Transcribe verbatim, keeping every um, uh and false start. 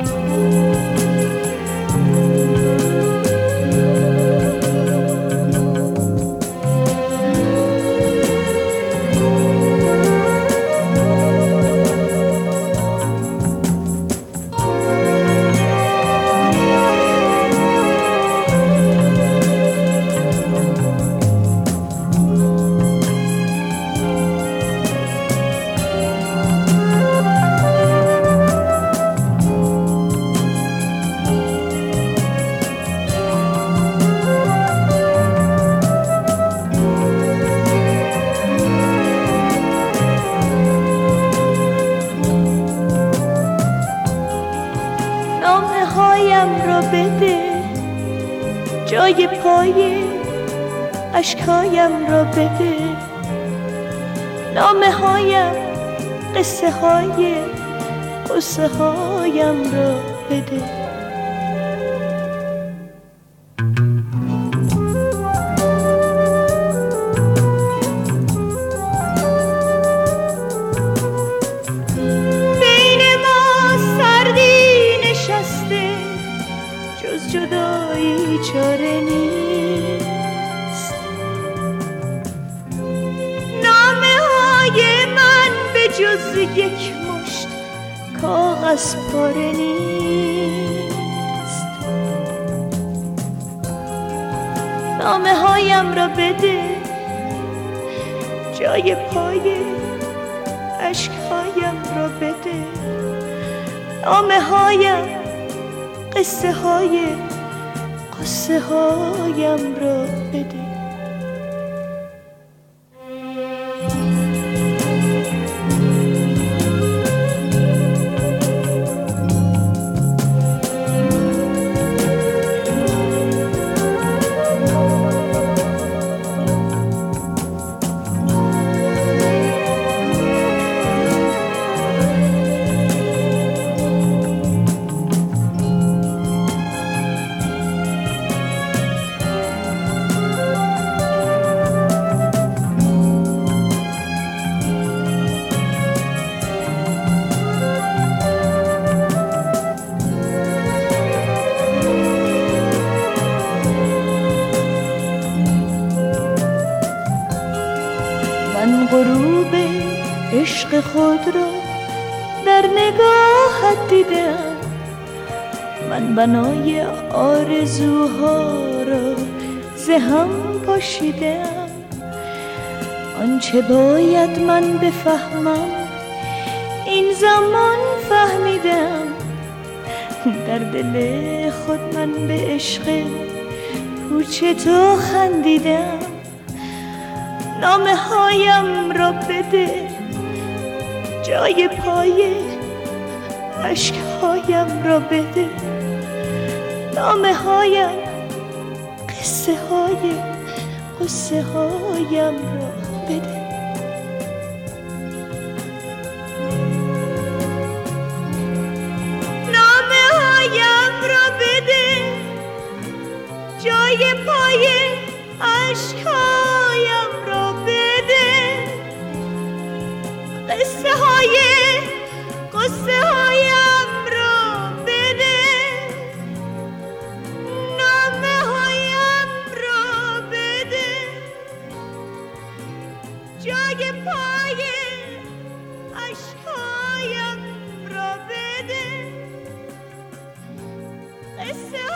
جای پای اشکایم را بده، نامه هایم قصه های قصه هایم را بده. بین ما سردی نشسته، جز جدایی چاره نیست. نامه های من به جز یک مشت کاغذ پاره نیست. نامه هایم را بده، جای پای اشکهایم را بده. نامه هایم قصه های قصه هایم را بده. من غروب عشق خود را در نگاهت دیدم، من بنای آرزوها را ز هم پاشیدم. آنچه باید من بفهمم این زمان فهمیدم، در دل خود من به عشق پوچ تو خندیدم. نامه هایم را بده، جای پای اشک هایم را بده. نامه هایم قصه های قصه هایم را بده. نامه هایم را بده، جای پای اشک هایم را بده. قصه های قصه هایم را بده. نامه هایم را بده، جای پای اشک هایم را بده. قصه